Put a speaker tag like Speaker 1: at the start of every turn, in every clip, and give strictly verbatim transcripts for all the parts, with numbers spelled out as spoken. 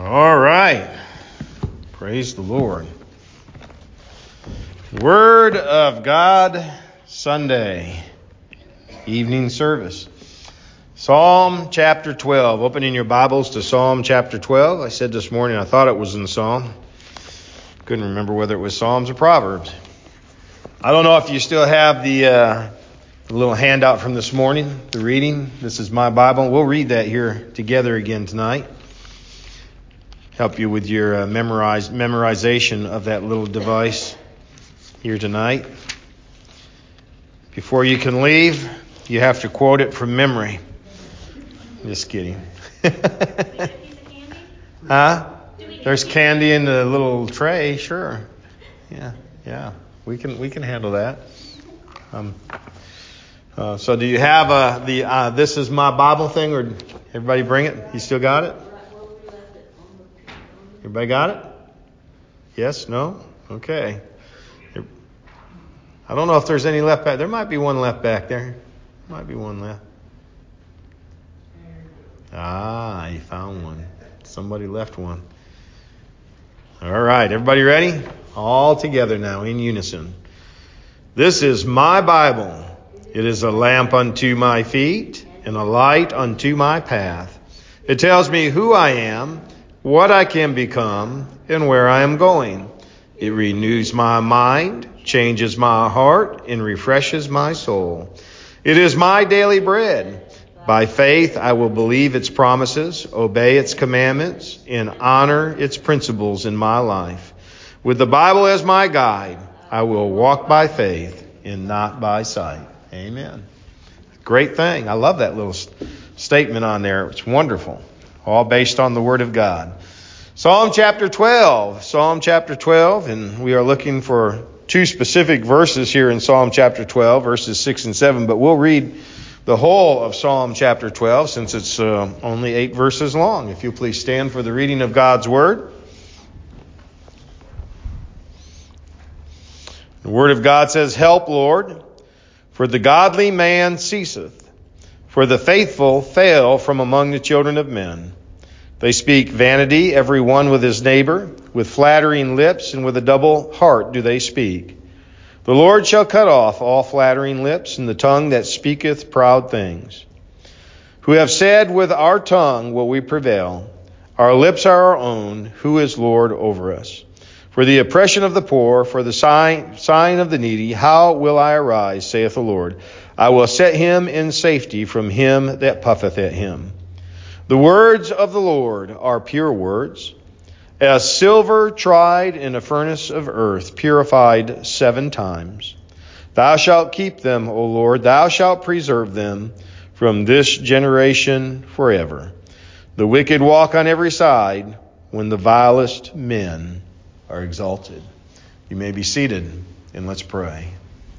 Speaker 1: All right. Praise the Lord. Word of God Sunday evening service. Psalm chapter twelve. Opening your Bibles to Psalm chapter twelve. I said this morning I thought it was in Psalm. Couldn't remember whether it was Psalms or Proverbs. I don't know if you still have the, uh, the little handout from this morning, the reading. This is my Bible. We'll read that here together again tonight. Help you with your uh, memorize, memorization of that little device here tonight. Before you can leave, you have to quote it from memory. Just kidding. Huh? There's candy in the little tray, sure. Yeah, yeah. We can we can handle that. Um, uh, so do you have uh, the uh, This Is My Bible thing, or everybody bring it? You still got it? Everybody got it? Yes? No? Okay. I don't know if there's any left back. There might be one left back there. Might be one left. Ah, you found one. Somebody left one. All right. Everybody ready? All together now in unison. This is my Bible. It is a lamp unto my feet and a light unto my path. It tells me who I am, what I can become, and where I am going. It renews my mind, changes my heart, and refreshes my soul. It is my daily bread. By faith, I will believe its promises, obey its commandments, and honor its principles in my life. With the Bible as my guide, I will walk by faith and not by sight. Amen. Great thing. I love that little statement on there. It's wonderful. All based on the Word of God. Psalm chapter twelve. Psalm chapter twelve. And we are looking for two specific verses here in Psalm chapter twelve, verses six and seven. But we'll read the whole of Psalm chapter twelve since it's uh, only eight verses long. If you'll please stand for the reading of God's Word. The Word of God says, "Help, Lord, for the godly man ceaseth. For the faithful fail from among the children of men. They speak vanity, every one with his neighbor. With flattering lips and with a double heart do they speak. The Lord shall cut off all flattering lips and the tongue that speaketh proud things. Who have said, with our tongue will we prevail. Our lips are our own. Who is Lord over us? For the oppression of the poor, for the sign, sign of the needy, how will I arise, saith the Lord? I will set him in safety from him that puffeth at him. The words of the Lord are pure words, as silver tried in a furnace of earth, purified seven times. Thou shalt keep them, O Lord, thou shalt preserve them from this generation forever. The wicked walk on every side when the vilest men are exalted." You may be seated, and let's pray.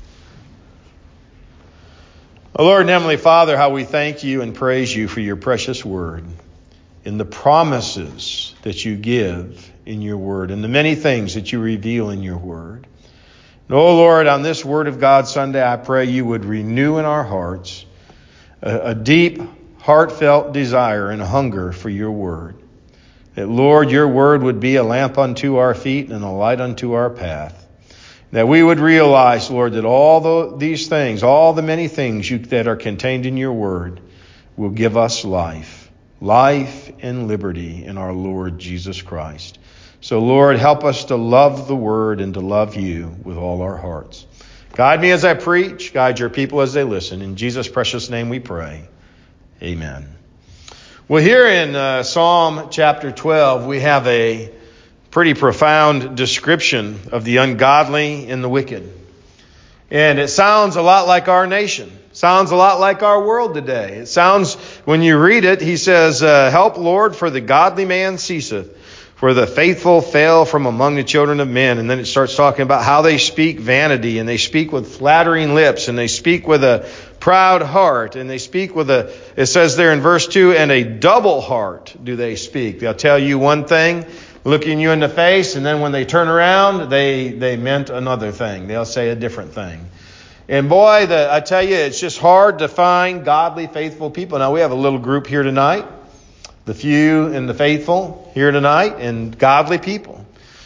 Speaker 1: O Lord and Heavenly Father, how we thank you and praise you for your precious word and the promises that you give in your word and the many things that you reveal in your word. And oh Lord, on this Word of God Sunday, I pray you would renew in our hearts a, a deep, heartfelt desire and hunger for your word. That, Lord, your word would be a lamp unto our feet and a light unto our path. That we would realize, Lord, that all the, these things, all the many things you, that are contained in your word will give us life. Life and liberty in our Lord Jesus Christ. So, Lord, help us to love the word and to love you with all our hearts. Guide me as I preach. Guide your people as they listen. In Jesus' precious name we pray. Amen. Well, here in uh, Psalm chapter twelve, we have a pretty profound description of the ungodly and the wicked. And it sounds a lot like our nation. Sounds a lot like our world today. It sounds, when you read it, he says, uh, "Help, Lord, for the godly man ceaseth, for the faithful fail from among the children of men." And then it starts talking about how they speak vanity, and they speak with flattering lips, and they speak with a proud heart, and they speak with a, it says there in verse two, and a double heart do they speak. They'll tell you one thing, looking you in the face, and then when they turn around, they, they meant another thing. They'll say a different thing. And boy, the, I tell you, it's just hard to find godly, faithful people. Now, we have a little group here tonight the few and the faithful here tonight, and godly people.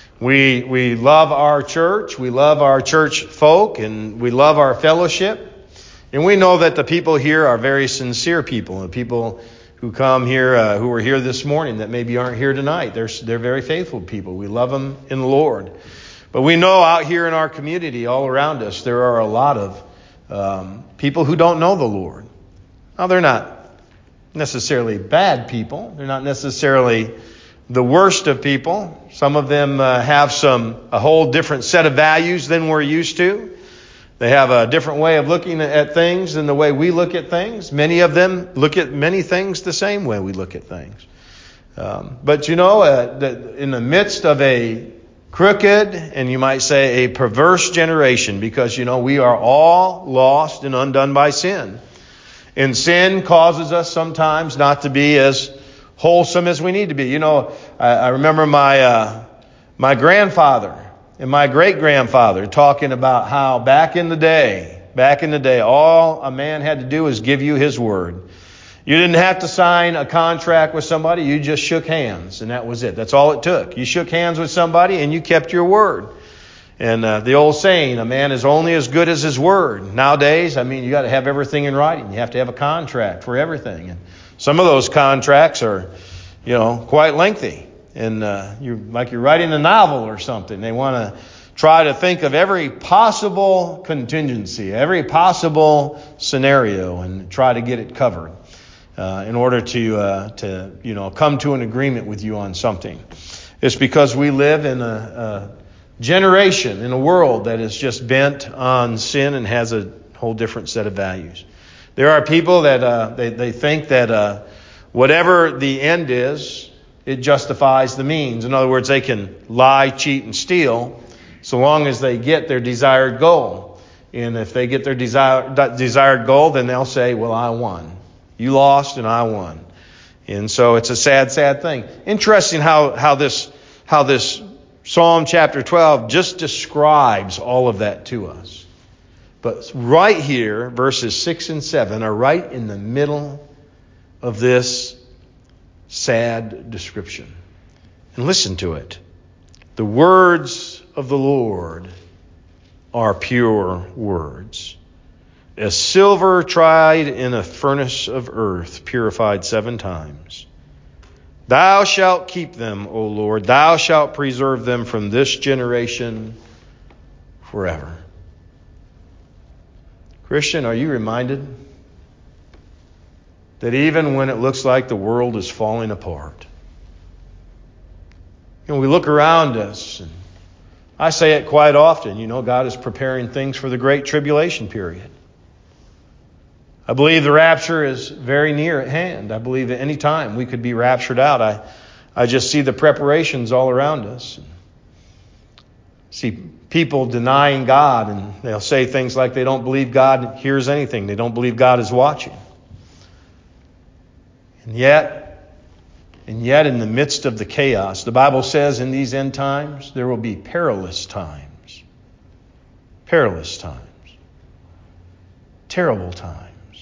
Speaker 1: We we love our church. We love our church folk, and we love our fellowship. And we know that the people here are very sincere people. The people who come here, uh, who were here this morning that maybe aren't here tonight, they're they're very faithful people. We love them in the Lord. But we know out here in our community, all around us, there are a lot of um, people who don't know the Lord. Now, they're not necessarily bad people. They're not necessarily the worst of people. Some of them uh, have some a whole different set of values than we're used to. They have a different way of looking at things than the way we look at things. Many of them look at many things the same way we look at things. Um, but you know, uh, that in the midst of a crooked and you might say a perverse generation, because you know we are all lost and undone by sin. And sin causes us sometimes not to be as wholesome as we need to be. You know, I, I remember my uh, my grandfather and my great-grandfather talking about how back in the day, back in the day, all a man had to do was give you his word. You didn't have to sign a contract with somebody. You just shook hands, and that was it. That's all it took. You shook hands with somebody, and you kept your word. And uh, the old saying, a man is only as good as his word. Nowadays, I mean, you got to have everything in writing. You have to have a contract for everything. And some of those contracts are, you know, quite lengthy. And uh, you're like you're writing a novel or something. They want to try to think of every possible contingency, every possible scenario, and try to get it covered uh, in order to, uh, to, you know, come to an agreement with you on something. It's because we live in a, a generation, in a world that is just bent on sin and has a whole different set of values. There are people that uh, they, they think that uh, whatever the end is, it justifies the means. In other words, they can lie, cheat, and steal so long as they get their desired goal. And if they get their desire, desired goal, then they'll say, well, I won. You lost and I won. And so it's a sad, sad thing. Interesting how, how this how this Psalm chapter twelve just describes all of that to us. But right here, verses six and seven are right in the middle of this sad description. And listen to it. The words of the Lord are pure words, as silver tried in a furnace of earth, purified seven times. Thou shalt keep them, O Lord. Thou shalt preserve them from this generation forever. Christian, are you reminded that even when it looks like the world is falling apart, you know, we look around us, and I say it quite often, you know, God is preparing things for the great tribulation period. I believe the rapture is very near at hand. I believe at any time we could be raptured out. I, I just see the preparations all around us. See people denying God, and they'll say things like they don't believe God hears anything. They don't believe God is watching. And yet, and yet in the midst of the chaos, the Bible says in these end times, there will be perilous times. Perilous times. Terrible times.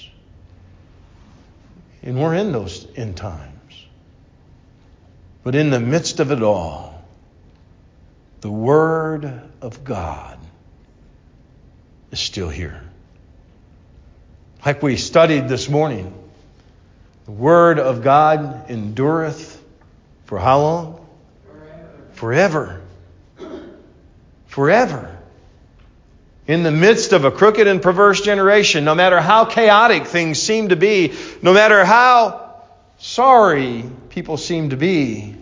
Speaker 1: And we're in those end times. But in the midst of it all, the Word of God is still here. Like we studied this morning, the Word of God endureth for how long? Forever. Forever. Forever. In the midst of a crooked and perverse generation, no matter how chaotic things seem to be, no matter how sorry people seem to be,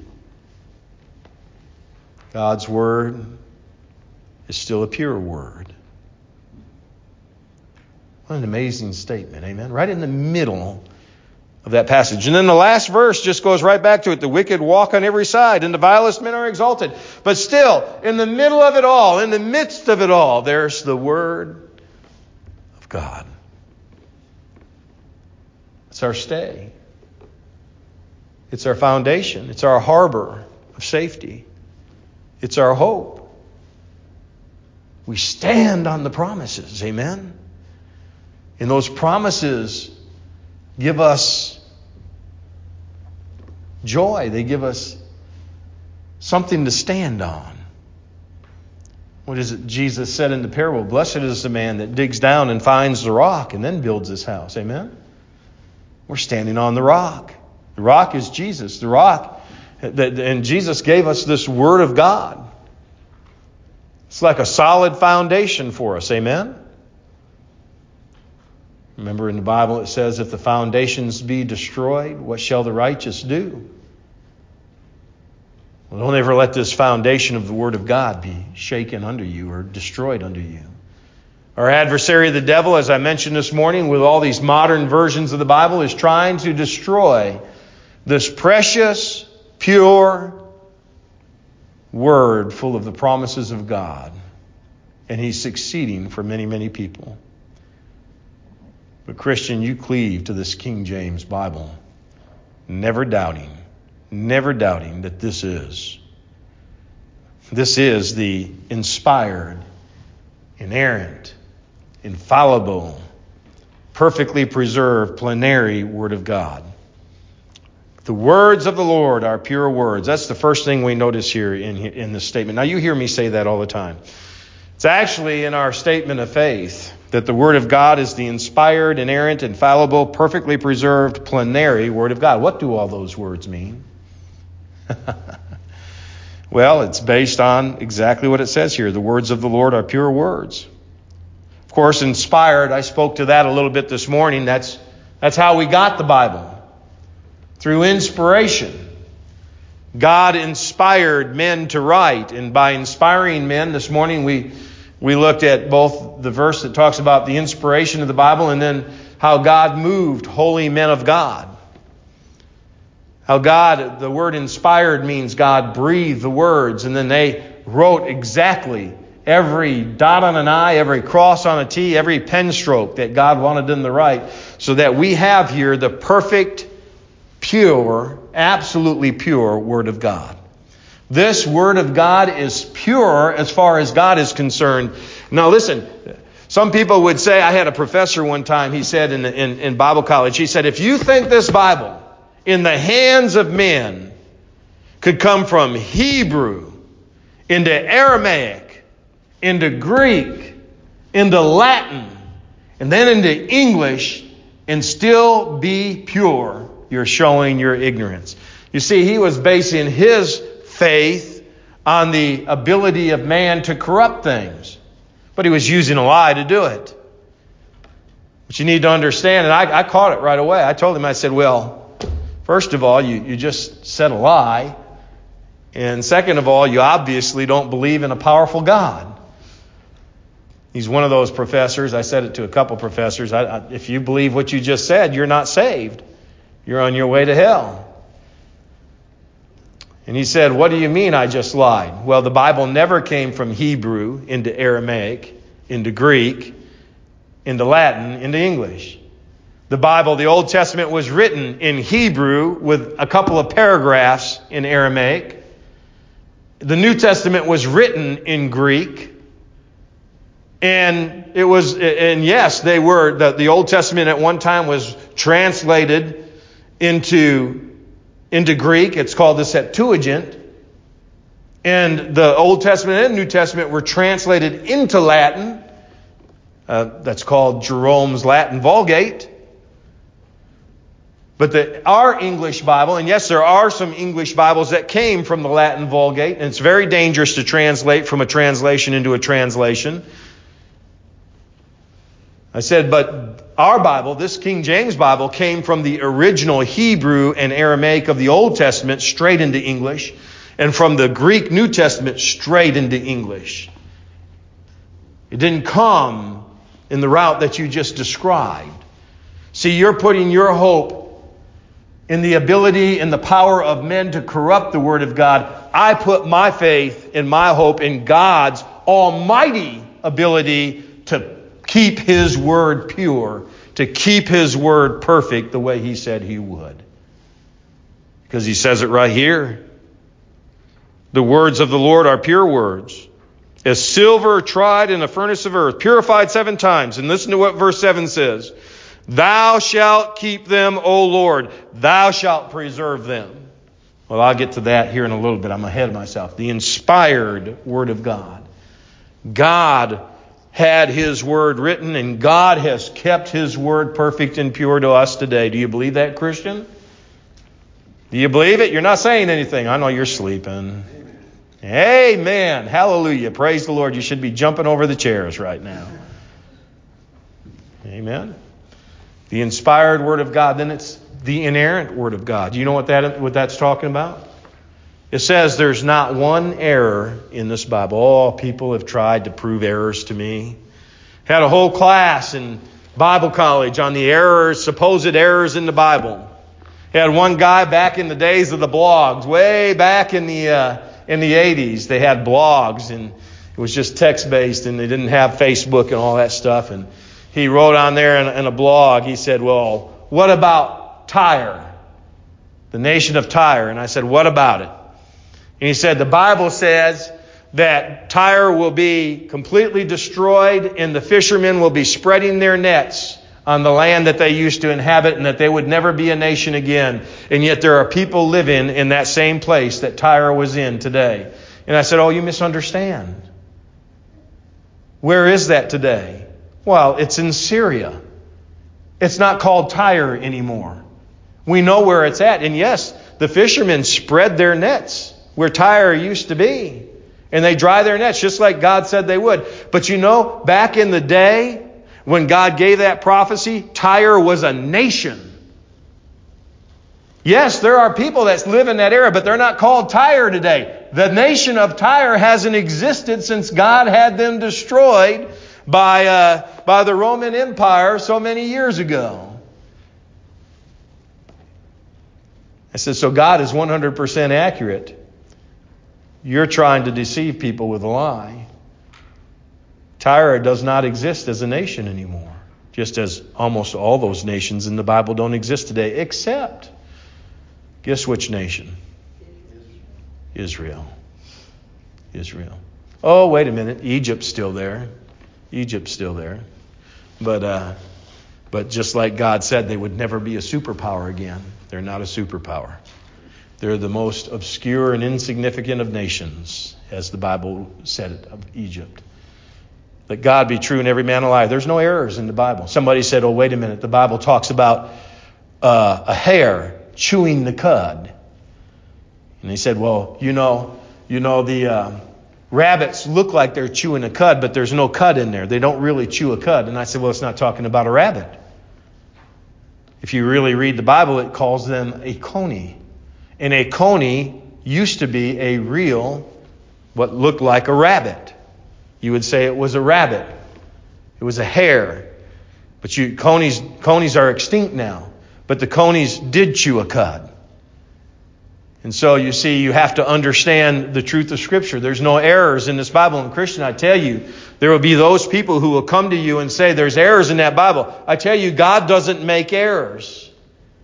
Speaker 1: God's Word is still a pure Word. What an amazing statement, amen? Right in the middle of that passage. And then the last verse just goes right back to it. The wicked walk on every side, and the vilest men are exalted. But still, in the middle of it all, in the midst of it all, there's the Word of God. It's our stay. It's our foundation. It's our harbor of safety. It's our hope. We stand on the promises, amen? And those promises give us joy. They give us something to stand on. What is it Jesus said in the parable? Blessed is the man that digs down and finds the rock and then builds his house. Amen? We're standing on the rock. The rock is Jesus. The rock, and Jesus gave us this Word of God. It's like a solid foundation for us. Amen? Remember in the Bible it says, if the foundations be destroyed, what shall the righteous do? Well, don't ever let this foundation of the Word of God be shaken under you or destroyed under you. Our adversary, the devil, as I mentioned this morning, with all these modern versions of the Bible, is trying to destroy this precious, pure Word full of the promises of God. And he's succeeding for many, many people. But Christian, you cleave to this King James Bible, never doubting, never doubting that this is. This is the inspired, inerrant, infallible, perfectly preserved, plenary Word of God. The words of the Lord are pure words. That's the first thing we notice here in, in this statement. Now, you hear me say that all the time. It's actually in our statement of faith that the Word of God is the inspired, inerrant, infallible, perfectly preserved, plenary Word of God. What do all those words mean? Well, it's based on exactly what it says here. The words of the Lord are pure words. Of course, inspired, I spoke to that a little bit this morning. That's, that's how we got the Bible. Through inspiration. God inspired men to write. And by inspiring men, this morning we, we looked at both the verse that talks about the inspiration of the Bible and then how God moved holy men of God. How God, the word inspired means God breathed the words and then they wrote exactly every dot on an I, every cross on a T, every pen stroke that God wanted them to write, so that we have here the perfect, pure, absolutely pure Word of God. This Word of God is pure as far as God is concerned. Now listen, some people would say, I had a professor one time, he said in, in, in Bible college, he said, if you think this Bible in the hands of men could come from Hebrew into Aramaic, into Greek, into Latin, and then into English, and still be pure, you're showing your ignorance. You see, he was basing his faith on the ability of man to corrupt things. But he was using a lie to do it. But you need to understand, and I, I caught it right away. I told him, I said, well, first of all, you, you just said a lie. And second of all, you obviously don't believe in a powerful God. He's one of those professors. I said it to a couple professors. I, I, if you believe what you just said, you're not saved. You're on your way to hell. And he said, what do you mean I just lied? Well, the Bible never came from Hebrew into Aramaic, into Greek, into Latin, into English. The Bible, the Old Testament, was written in Hebrew with a couple of paragraphs in Aramaic. The New Testament was written in Greek. And it was, and yes, they were, the, the Old Testament at one time was translated into, into Greek. It's called the Septuagint. And the Old Testament and New Testament were translated into Latin. Uh, that's called Jerome's Latin Vulgate. But the, our English Bible, and yes, there are some English Bibles that came from the Latin Vulgate, and it's very dangerous to translate from a translation into a translation. I said, but our Bible, this King James Bible, came from the original Hebrew and Aramaic of the Old Testament straight into English, and from the Greek New Testament straight into English. It didn't come in the route that you just described. See, you're putting your hope in the ability and the power of men to corrupt the Word of God. I put my faith and my hope in God's almighty ability to keep His Word pure, to keep His Word perfect the way He said He would. Because He says it right here. The words of the Lord are pure words, as silver tried in the furnace of earth, purified seven times. And listen to what verse seven says. Thou shalt keep them, O Lord. Thou shalt preserve them. Well, I'll get to that here in a little bit. I'm ahead of myself. The inspired Word of God. God had His Word written, and God has kept His Word perfect and pure to us today. Do you believe that, Christian? Do you believe it? You're not saying anything. I know you're sleeping. Amen. Amen. Hallelujah. Praise the Lord. You should be jumping over the chairs right now. Amen. The inspired Word of God. Then it's the inerrant Word of God. Do you know what that what that's talking about? It says there's not one error in this Bible. Oh, people have tried to prove errors to me. Had a whole class in Bible college on the errors, supposed errors in the Bible. Had one guy back in the days of the blogs, way back in the uh, in the eighties. They had blogs, and it was just text-based, and they didn't have Facebook and all that stuff. And he wrote on there in, in a blog, he said, well, what about Tyre? The nation of Tyre. And I said, what about it? And he said, the Bible says that Tyre will be completely destroyed and the fishermen will be spreading their nets on the land that they used to inhabit and that they would never be a nation again. And yet there are people living in that same place that Tyre was in today. And I said, oh, you misunderstand. Where is that today? Well, it's in Syria. It's not called Tyre anymore. We know where it's at. And yes, the fishermen spread their nets where Tyre used to be. And they dry their nets just like God said they would. But you know, back in the day when God gave that prophecy, Tyre was a nation. Yes, there are people that live in that era, but they're not called Tyre today. The nation of Tyre hasn't existed since God had them destroyed by uh, by the Roman Empire so many years ago. I said, so God is one hundred percent accurate. You're trying to deceive people with a lie. Tyre does not exist as a nation anymore, just as almost all those nations in the Bible don't exist today, except, guess which nation? Israel. Israel. Oh, wait a minute. Egypt's still there. Egypt's still there. But uh, but just like God said, they would never be a superpower again. They're not a superpower. They're the most obscure and insignificant of nations, as the Bible said it of Egypt. Let God be true and every man alive. There's no errors in the Bible. Somebody said, oh, wait a minute. The Bible talks about uh, a hare chewing the cud. And he said, well, you know, you know the... Uh, Rabbits look like they're chewing a cud, but there's no cud in there. They don't really chew a cud. And I said, well, it's not talking about a rabbit. If you really read the Bible, it calls them a coney. And a coney used to be a real, what looked like a rabbit. You would say it was a rabbit. It was a hare. But you, conies, conies are extinct now. But the conies did chew a cud. And so you see, you have to understand the truth of Scripture. There's no errors in this Bible. And Christian, I tell you, there will be those people who will come to you and say there's errors in that Bible. I tell you, God doesn't make errors.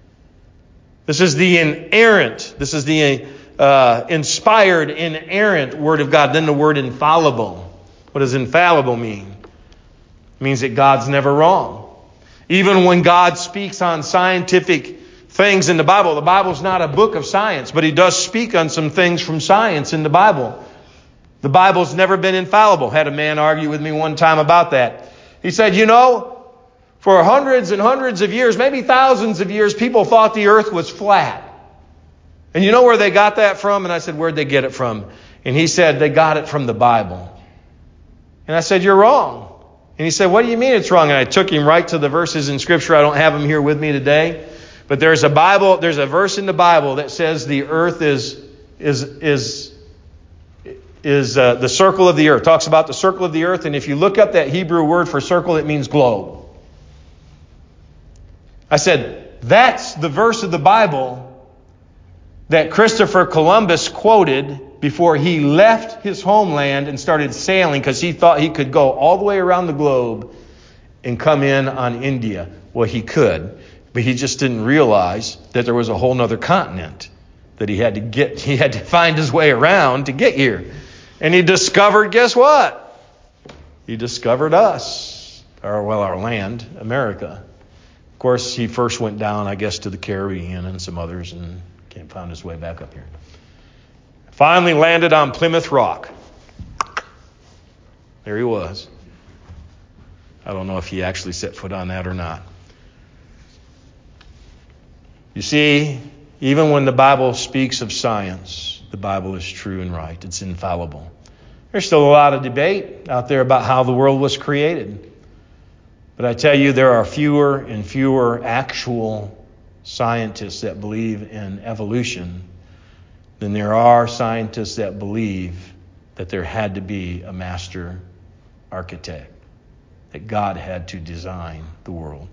Speaker 1: This is the inerrant, this is the uh, inspired, inerrant Word of God. Then the word infallible. What does infallible mean? It means that God's never wrong. Even when God speaks on scientific things in the Bible. The Bible's not a book of science, but He does speak on some things from science in the Bible. The Bible's never been infallible. Had a man argue with me one time about that. He said, you know, for hundreds and hundreds of years, maybe thousands of years, people thought the earth was flat. And you know where they got that from? And I said, where'd they get it from? And he said, they got it from the Bible. And I said, you're wrong. And he said, what do you mean it's wrong? And I took him right to the verses in Scripture. I don't have them here with me today. But there's a Bible, there's a verse in the Bible that says the earth is is is is uh, the circle of the earth. Talks about the circle of the earth, and if you look up that Hebrew word for circle, it means globe. I said, that's the verse of the Bible that Christopher Columbus quoted before he left his homeland and started sailing because he thought he could go all the way around the globe and come in on India. Well, he could. But he just didn't realize that there was a whole other continent that he had to get. He had to find his way around to get here. And he discovered, guess what? He discovered us. Or, well, our land, America. Of course, he first went down, I guess, to the Caribbean and some others and can't find his way back up here. Finally landed on Plymouth Rock. There he was. I don't know if he actually set foot on that or not. You see, even when the Bible speaks of science, the Bible is true and right. It's infallible. There's still a lot of debate out there about how the world was created. But I tell you, there are fewer and fewer actual scientists that believe in evolution than there are scientists that believe that there had to be a master architect, that God had to design the world.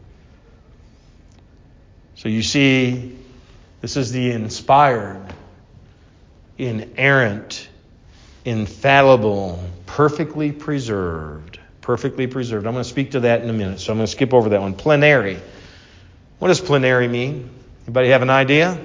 Speaker 1: So you see, this is the inspired, inerrant, infallible, perfectly preserved, perfectly preserved. I'm going to speak to that in a minute, so I'm going to skip over that one. Plenary. What does plenary mean? Anybody have an idea?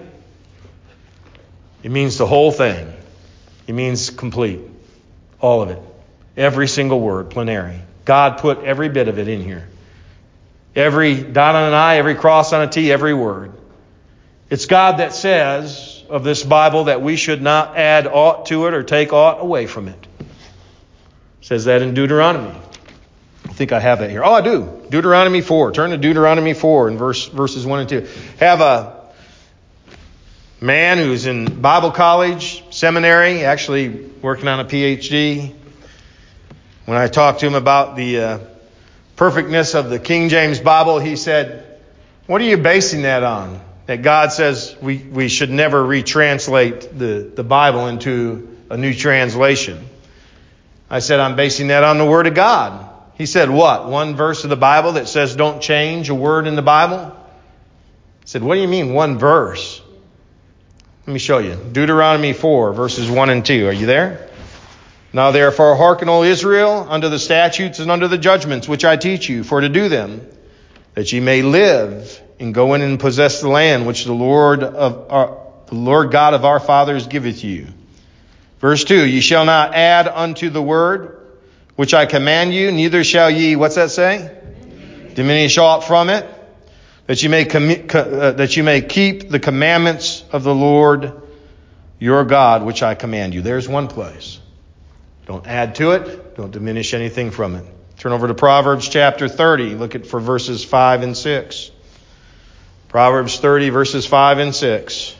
Speaker 1: It means the whole thing. It means complete. All of it. Every single word, plenary. God put every bit of it in here. Every dot on an I, every cross on a T, every word. It's God that says of this Bible that we should not add aught to it or take aught away from it. It says that in Deuteronomy. I think I have that here. Oh, I do. Deuteronomy four. Turn to Deuteronomy four and verse, verses one and two. Have a man who's in Bible college, seminary, actually working on a P H D. When I talked to him about the uh, perfectness of the King James Bible, he said, what are you basing that on? That God says we, we should never retranslate the, the Bible into a new translation. I said, I'm basing that on the Word of God. He said, what? One verse of the Bible that says don't change a word in the Bible? I said, what do you mean one verse? Let me show you. Deuteronomy four, verses one and two. Are you there? Now therefore hearken, O Israel, unto the statutes and unto the judgments which I teach you, for to do them, that ye may live and go in and possess the land which the Lord of our, the Lord God of our fathers giveth you. Verse two, ye shall not add unto the word which I command you, neither shall ye, what's that say? Diminish aught from it, that you may com- uh, that you may keep the commandments of the Lord your God, which I command you. There's one place. Don't add to it. Don't diminish anything from it. Turn over to Proverbs chapter thirty. Look at for verses five and six. Proverbs thirty, verses five and six.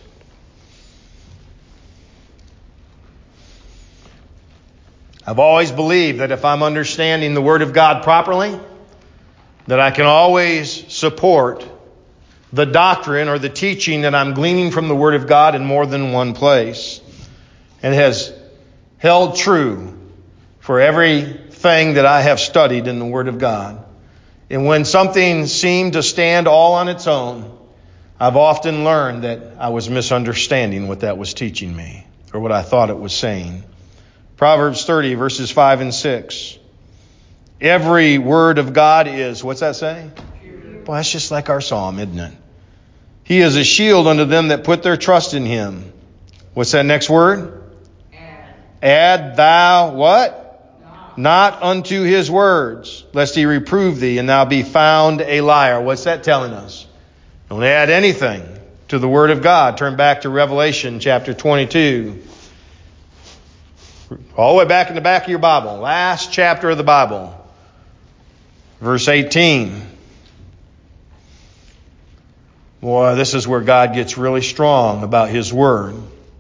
Speaker 1: I've always believed that if I'm understanding the Word of God properly, that I can always support the doctrine or the teaching that I'm gleaning from the Word of God in more than one place. And has held true for everything that I have studied in the Word of God. And when something seemed to stand all on its own, I've often learned that I was misunderstanding what that was teaching me, or what I thought it was saying. Proverbs thirty, verses five and six. Every word of God is, what's that say? Well, that's just like our psalm, isn't it? He is a shield unto them that put their trust in him. What's that next word? Add. Add thou what? Not. Not unto his words, lest he reprove thee and thou be found a liar. What's that telling us? Don't add anything to the Word of God. Turn back to Revelation chapter twenty-two. All the way back in the back of your Bible. Last chapter of the Bible. Verse eighteen. Boy, this is where God gets really strong about His Word.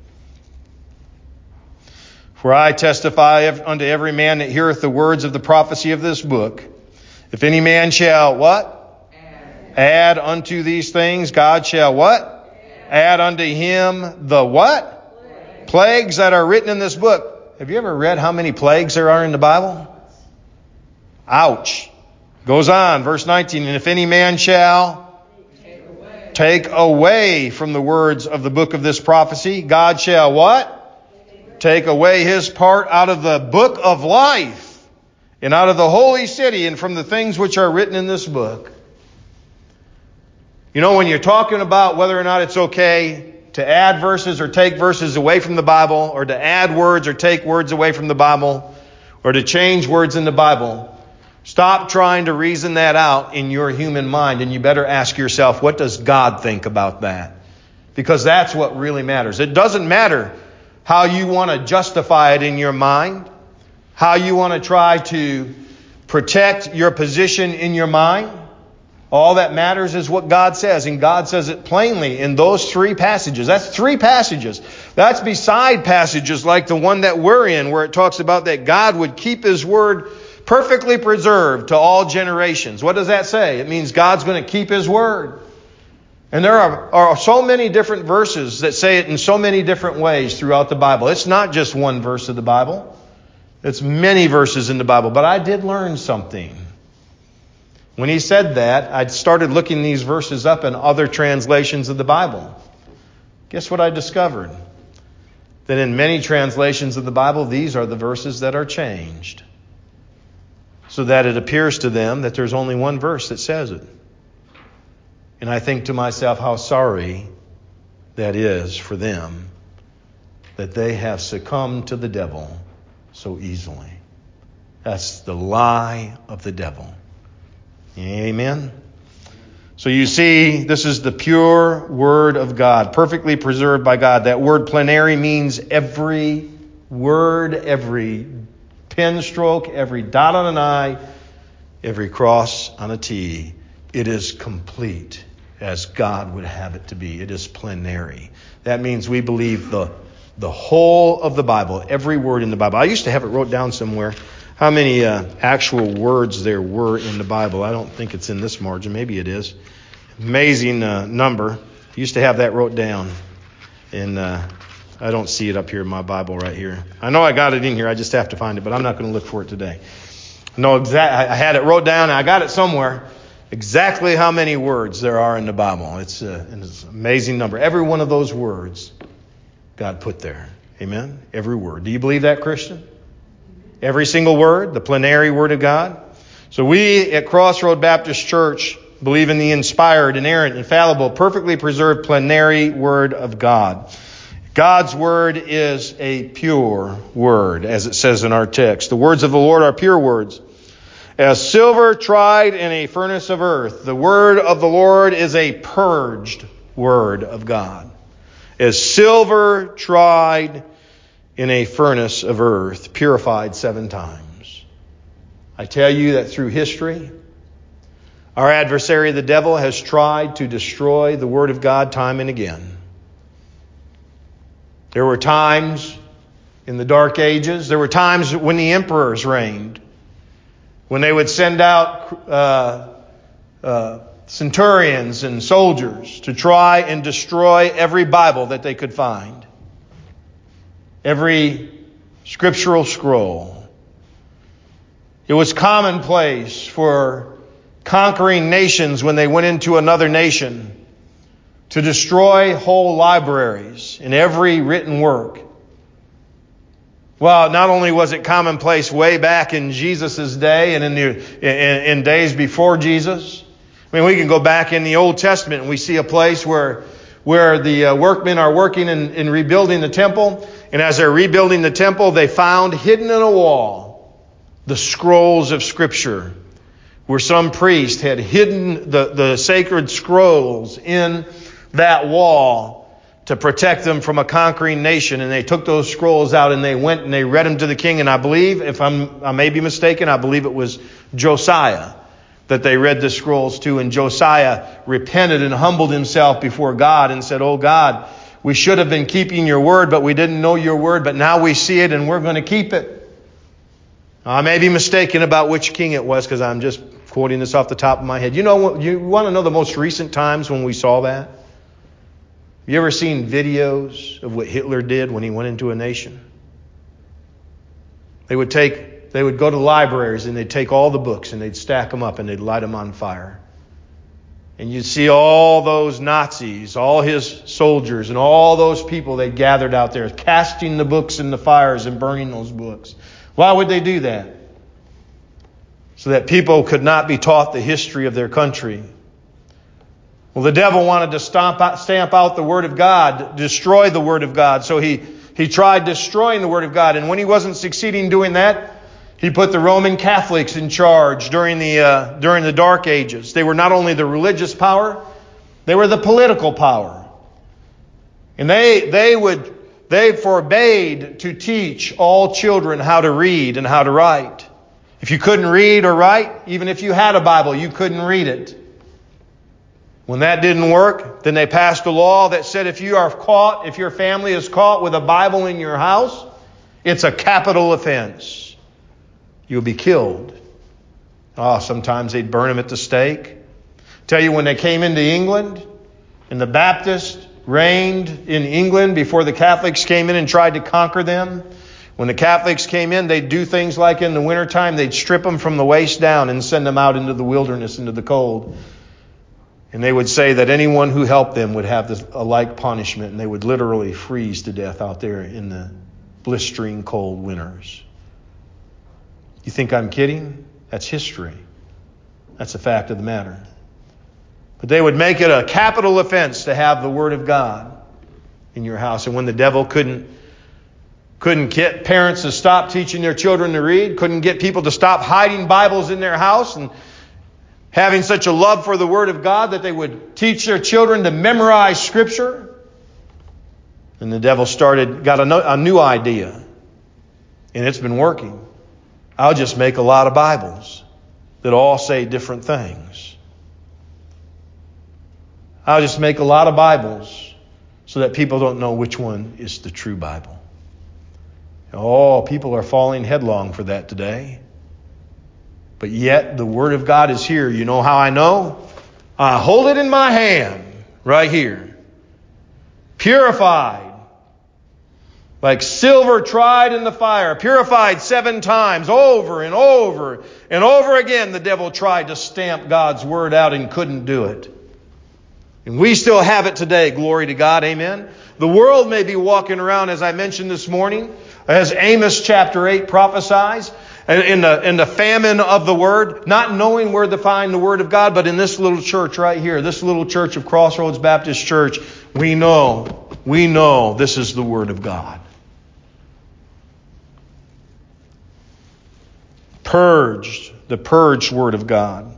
Speaker 1: For I testify unto every man that heareth the words of the prophecy of this book. If any man shall what? Add unto these things, God shall what? Add unto him the what? Plagues. Plagues that are written in this book. Have you ever read how many plagues there are in the Bible? Ouch. Goes on, verse nineteen. And if any man shall take away, take away from the words of the book of this prophecy, God shall what? Take away his part out of the book of life and out of the holy city and from the things which are written in this book. You know, when you're talking about whether or not it's okay to add verses or take verses away from the Bible, or to add words or take words away from the Bible, or to change words in the Bible, stop trying to reason that out in your human mind, and you better ask yourself, what does God think about that? If because that's what really matters. It doesn't matter how you want to justify it in your mind, how you want to try to protect your position in your mind. All that matters is what God says, and God says it plainly in those three passages. That's three passages. That's beside passages like the one that we're in, where it talks about that God would keep His word perfectly preserved to all generations. What does that say? It means God's going to keep His word. And there are, are so many different verses that say it in so many different ways throughout the Bible. It's not just one verse of the Bible. It's many verses in the Bible. But I did learn something. When he said that, I started looking these verses up in other translations of the Bible. Guess what I discovered? That in many translations of the Bible, these are the verses that are changed, so that it appears to them that there's only one verse that says it. And I think to myself how sorry that is for them, that they have succumbed to the devil so easily. That's the lie of the devil. Amen. So you see, this is the pure Word of God, perfectly preserved by God. That word plenary means every word, every pen stroke, every dot on an I, every cross on a T. It is complete as God would have it to be. It is plenary. That means we believe the, the whole of the Bible, every word in the Bible. I used to have it wrote down somewhere, how many uh, actual words there were in the Bible. I don't think it's in this margin. Maybe it is. Amazing uh, number. I used to have that wrote down. And uh, I don't see it up here in my Bible right here. I know I got it in here. I just have to find it, but I'm not going to look for it today. No, exact. I had it wrote down. And I got it somewhere. Exactly how many words there are in the Bible. It's, uh, it's an amazing number. Every one of those words God put there. Amen? Every word. Do you believe that, Christian? Every single word, the plenary Word of God. So we at Crossroad Baptist Church believe in the inspired, inerrant, infallible, perfectly preserved plenary Word of God. God's Word is a pure Word, as it says in our text. The words of the Lord are pure words, as silver tried in a furnace of earth. The Word of the Lord is a purged Word of God, as silver tried in a furnace of earth, purified seven times. I tell you that through history, our adversary, the devil, has tried to destroy the Word of God time and again. There were times in the Dark Ages, there were times when the emperors reigned, when they would send out uh, uh, centurions and soldiers to try and destroy every Bible that they could find. Every scriptural scroll. It was commonplace for conquering nations when they went into another nation to destroy whole libraries and every written work. Well, not only was it commonplace way back in Jesus' day and in the in, in days before Jesus. I mean, we can go back in the Old Testament and we see a place where where the uh, workmen are working in, in rebuilding the temple. And as they're rebuilding the temple, they found hidden in a wall the scrolls of Scripture, where some priest had hidden the, the sacred scrolls in that wall to protect them from a conquering nation. And they took those scrolls out and they went and they read them to the king. And I believe, if I'm, I may be mistaken, I believe it was Josiah that they read the scrolls to. And Josiah repented and humbled himself before God and said, "Oh God, we should have been keeping your word, but we didn't know your word. But now we see it and we're going to keep it." I may be mistaken about which king it was because I'm just quoting this off the top of my head. You know, you want to know the most recent times when we saw that? Have you ever seen videos of what Hitler did when he went into a nation? They would take, they would go to libraries and they'd take all the books and they'd stack them up and they'd light them on fire. And you'd see all those Nazis, all his soldiers, and all those people they gathered out there, casting the books in the fires and burning those books. Why would they do that? So that people could not be taught the history of their country. Well, the devil wanted to stomp out, stamp out the Word of God, destroy the Word of God. So he, he tried destroying the Word of God. And when he wasn't succeeding doing that, he put the Roman Catholics in charge during the uh, during the Dark Ages. They were not only the religious power, they were the political power. And they they would they forbade to teach all children how to read and how to write. If you couldn't read or write, even if you had a Bible, you couldn't read it. When that didn't work, then they passed a law that said if you are caught, if your family is caught with a Bible in your house, it's a capital offense. You'll be killed. Oh, sometimes they'd burn them at the stake. Tell you, when they came into England and the Baptists reigned in England before the Catholics came in and tried to conquer them, when the Catholics came in, they'd do things like in the wintertime, they'd strip them from the waist down and send them out into the wilderness, into the cold. And they would say that anyone who helped them would have this, a like punishment, and they would literally freeze to death out there in the blistering cold winters. You think I'm kidding? That's history. That's a fact of the matter. But they would make it a capital offense to have the Word of God in your house. And when the devil couldn't couldn't get parents to stop teaching their children to read, couldn't get people to stop hiding Bibles in their house and having such a love for the Word of God that they would teach their children to memorize Scripture, and the devil started, got a, no, a new idea. And it's been working. I'll just make a lot of Bibles that all say different things. I'll just make a lot of Bibles so that people don't know which one is the true Bible. Oh, people are falling headlong for that today. But yet the Word of God is here. You know how I know? I hold it in my hand right here. Purified. Like silver tried in the fire. Purified seven times. Over and over and over again the devil tried to stamp God's Word out and couldn't do it. And we still have it today. Glory to God. Amen. The world may be walking around, as I mentioned this morning, as Amos chapter eight prophesies, in the, in the famine of the Word, not knowing where to find the Word of God. But in this little church right here, this little church of Crossroads Baptist Church, we know, we know this is the Word of God. Purged, the purged Word of God.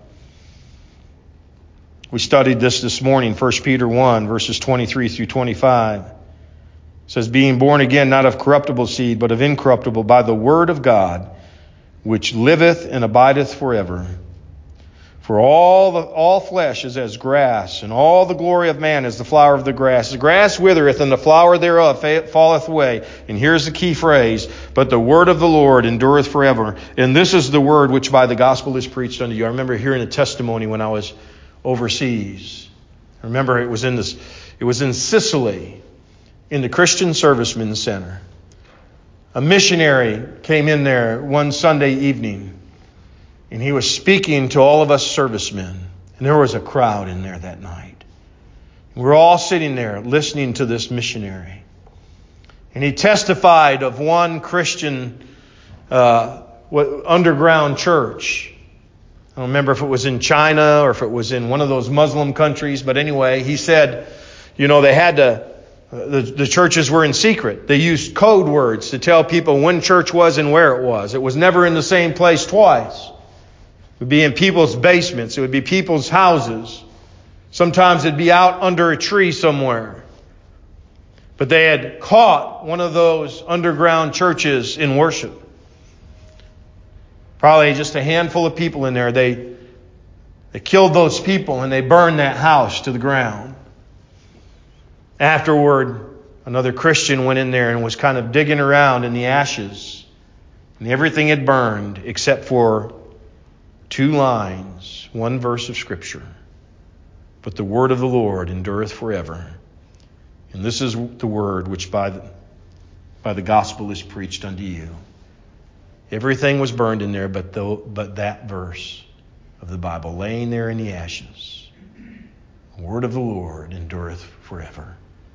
Speaker 1: We studied this this morning, First Peter one, verses twenty-three through twenty-five. It says, being born again, not of corruptible seed, but of incorruptible, by the Word of God, which liveth and abideth forever. For all the, all flesh is as grass, and all the glory of man is the flower of the grass. The grass withereth, and the flower thereof falleth away. And here's the key phrase, but the word of the Lord endureth forever. And this is the word which by the gospel is preached unto you. I remember hearing a testimony when I was overseas. I remember it was in this, it was in Sicily, in the Christian Servicemen Center. A missionary came in there one Sunday evening, and he was speaking to all of us servicemen. And there was a crowd in there that night. We were all sitting there listening to this missionary. And he testified of one Christian uh, underground church. I don't remember if it was in China or if it was in one of those Muslim countries. But anyway, he said, you know, they had to... The, the churches were in secret. They used code words to tell people when church was and where it was. It was never in the same place twice. It would be in people's basements. It would be people's houses. Sometimes it'd be out under a tree somewhere. But they had caught one of those underground churches in worship. Probably just a handful of people in there. They, they killed those people and they burned that house to the ground. Afterward, another Christian went in there and was kind of digging around in the ashes. And everything had burned except for two lines, one verse of Scripture. But the word of the Lord endureth forever. And this is the word which by the, by the gospel is preached unto you. Everything was burned in there but, the, but that verse of the Bible laying there in the ashes. The word of the Lord endureth forever.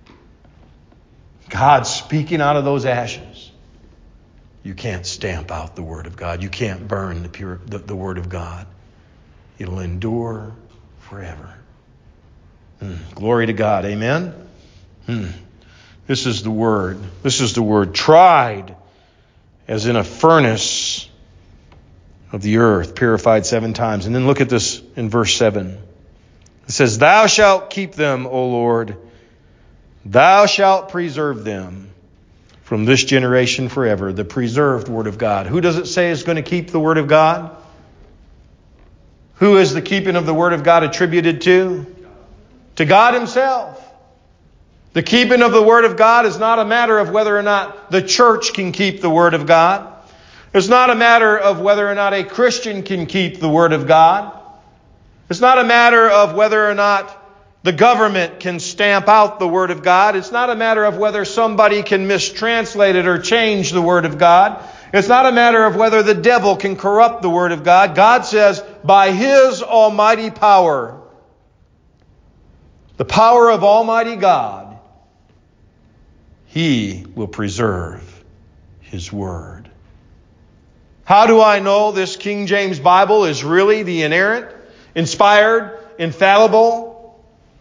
Speaker 1: God speaking out of those ashes. You can't stamp out the Word of God. You can't burn the pure the, the Word of God. It'll endure forever. Mm, glory to God. Amen. Mm. This is the Word. This is the Word tried as in a furnace of the earth, purified seven times. And then look at this in verse seven. It says, thou shalt keep them, O Lord. Thou shalt preserve them from this generation forever. The preserved Word of God. Who does it say is going to keep the Word of God? Who is the keeping of the Word of God attributed to? To God Himself. The keeping of the Word of God is not a matter of whether or not the church can keep the Word of God. It's not a matter of whether or not a Christian can keep the Word of God. It's not a matter of whether or not the government can stamp out the Word of God. It's not a matter of whether somebody can mistranslate it or change the Word of God. It's not a matter of whether the devil can corrupt the Word of God. God says, by His almighty power, the power of Almighty God, He will preserve His Word. How do I know this King James Bible is really the inerrant, inspired, infallible,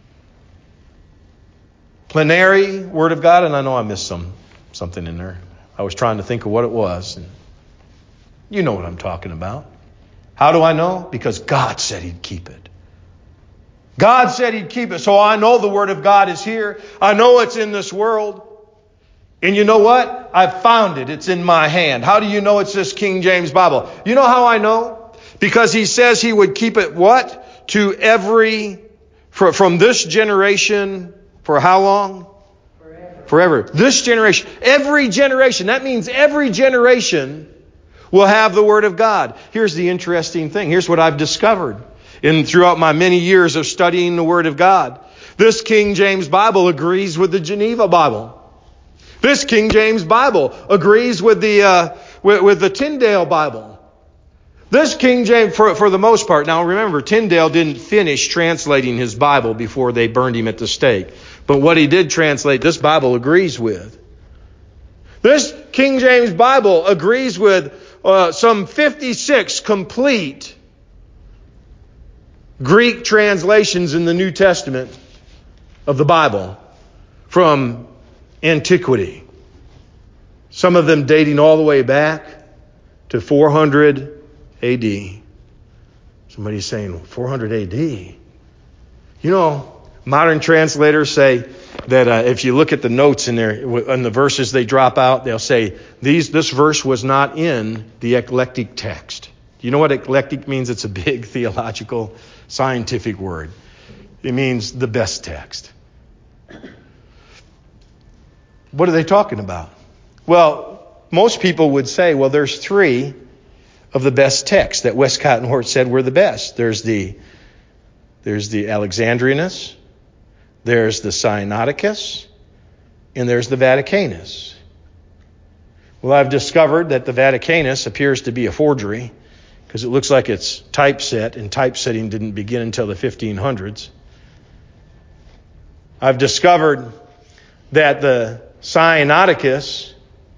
Speaker 1: plenary Word of God? And I know I missed some something in there. I was trying to think of what it was. And you know what I'm talking about. How do I know? Because God said He'd keep it. God said He'd keep it. So I know the Word of God is here. I know it's in this world. And you know what? I've found it. It's in my hand. How do you know it's this King James Bible? You know how I know? Because He says He would keep it what? To every, for, from this generation, for how long? Forever. Forever. This generation. Every generation. That means every generation will have the Word of God. Here's the interesting thing. Here's what I've discovered in throughout my many years of studying the Word of God. This King James Bible agrees with the Geneva Bible. This King James Bible agrees with the uh, with, with the Tyndale Bible. This King James, for, for the most part, now remember, Tyndale didn't finish translating his Bible before they burned him at the stake. But what he did translate, this Bible agrees with. This King James Bible agrees with uh, some fifty-six complete Greek translations in the New Testament of the Bible from antiquity. Some of them dating all the way back to four hundred A D. Somebody's saying, four hundred A D? You know, modern translators say that uh, if you look at the notes in there, and the verses they drop out, they'll say, "These this verse was not in the eclectic text." You know what eclectic means? It's a big theological, scientific word. It means the best text. What are they talking about? Well, most people would say, well, there's three of the best texts that Westcott and Hort said were the best. There's the there's the Alexandrinus, there's the Sinaiticus, and there's the Vaticanus. Well, I've discovered that the Vaticanus appears to be a forgery because it looks like it's typeset, and typesetting didn't begin until the fifteen hundreds. I've discovered that the Sinaiticus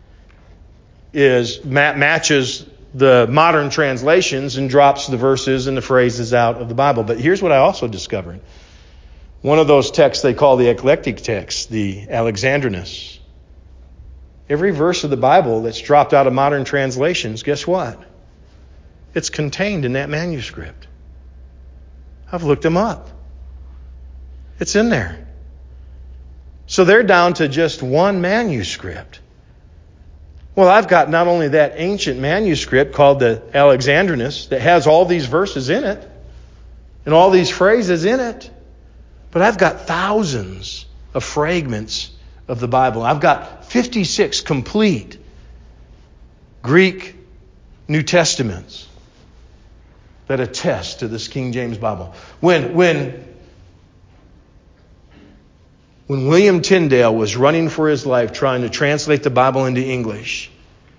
Speaker 1: is ma- matches the modern translations and drops the verses and the phrases out of the Bible. But here's what I also discovered. One of those texts they call the eclectic text, the Alexandrinus. Every verse of the Bible that's dropped out of modern translations, guess what? It's contained in that manuscript. I've looked them up. It's in there. So they're down to just one manuscript. Well, I've got not only that ancient manuscript called the Alexandrinus that has all these verses in it and all these phrases in it, but I've got thousands of fragments of the Bible. I've got fifty-six complete Greek New Testaments that attest to this King James Bible. When, when, when William Tyndale was running for his life trying to translate the Bible into English,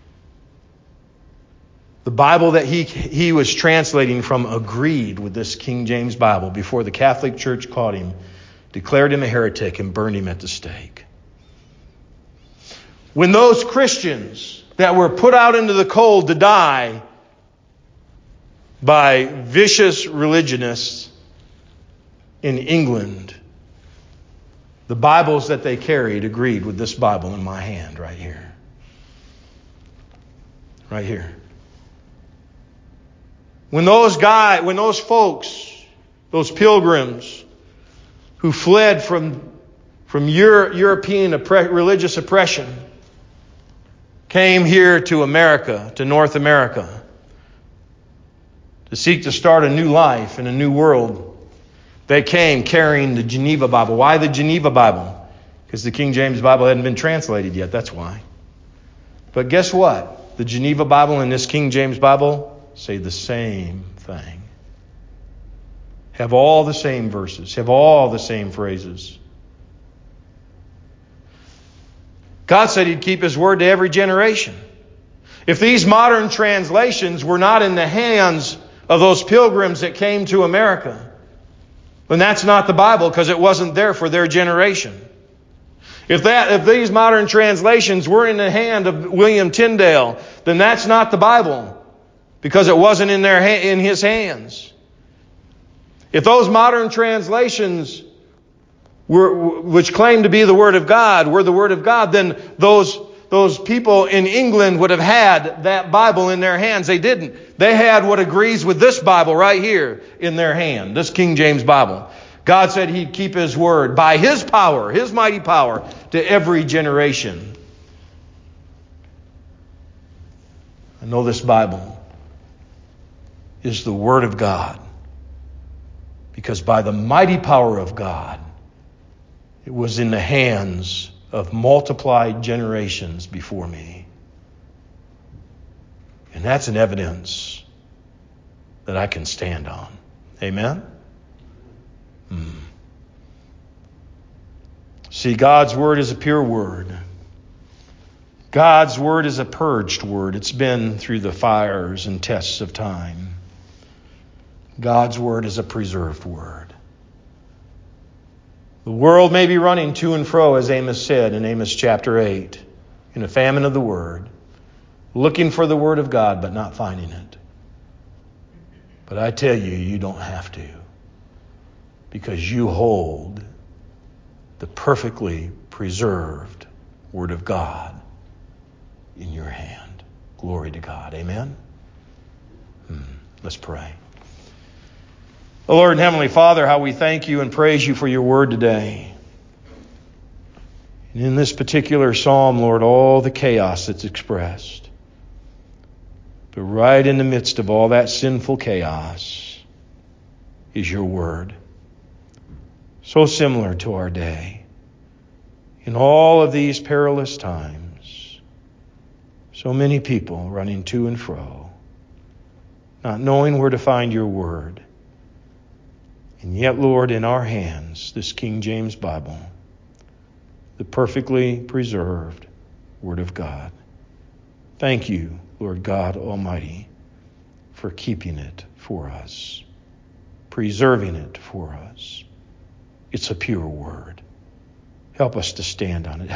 Speaker 1: the Bible that he, he was translating from agreed with this King James Bible before the Catholic Church caught him, declared him a heretic, and burned him at the stake. When those Christians that were put out into the cold to die by vicious religionists in England, the Bibles that they carried agreed with this Bible in my hand right here. Right here. When those guys, when those folks, those pilgrims who fled from, from Euro- European oppre- religious oppression came here to America, to North America, to seek to start a new life in a new world. They came carrying the Geneva Bible. Why the Geneva Bible? Because the King James Bible hadn't been translated yet. That's why. But guess what? The Geneva Bible and this King James Bible say the same thing. Have all the same verses. Have all the same phrases. God said He'd keep His word to every generation. If these modern translations were not in the hands of those pilgrims that came to America, then that's not the Bible, because it wasn't there for their generation. If that, if these modern translations were in the hand of William Tyndale, then that's not the Bible, because it wasn't in their in his hands. If those modern translations were, which claim to be the Word of God, were the Word of God, then those those people in England would have had that Bible in their hands. They didn't. They had what agrees with this Bible right here in their hand, this King James Bible. God said He'd keep His word by His power, His mighty power, to every generation. I know this Bible is the Word of God, because by the mighty power of God, it was in the hands of multiplied generations before me. And that's an evidence that I can stand on. Amen? Hmm. See, God's Word is a pure Word. God's Word is a purged Word. It's been through the fires and tests of time. God's Word is a preserved Word. The world may be running to and fro, as Amos said in Amos chapter eight, in a famine of the Word, looking for the Word of God but not finding it. But I tell you, you don't have to, because you hold the perfectly preserved Word of God in your hand. Glory to God. Amen? Hmm. Let's pray. Oh, Lord and Heavenly Father, how we thank You and praise You for Your Word today. And in this particular psalm, Lord, all the chaos that's expressed. But right in the midst of all that sinful chaos is Your Word. So similar to our day. In all of these perilous times, so many people running to and fro, not knowing where to find Your Word. And yet, Lord, in our hands, this King James Bible, the perfectly preserved Word of God. Thank You, Lord God Almighty, for keeping it for us, preserving it for us. It's a pure Word. Help us to stand on it.